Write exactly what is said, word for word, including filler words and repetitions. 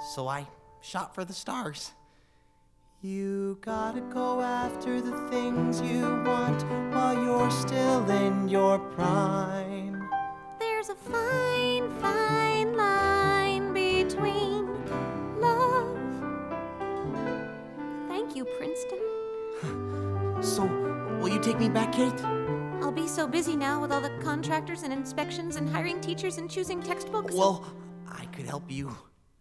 so I shot for the stars. You gotta go after the things you want while you're still in your prime. There's a fine, fine line between love. Thank you, Princeton. So, will you take me back, Kate? I'll be so busy now with all the contractors and inspections and hiring teachers and choosing textbooks. Well, I could help you.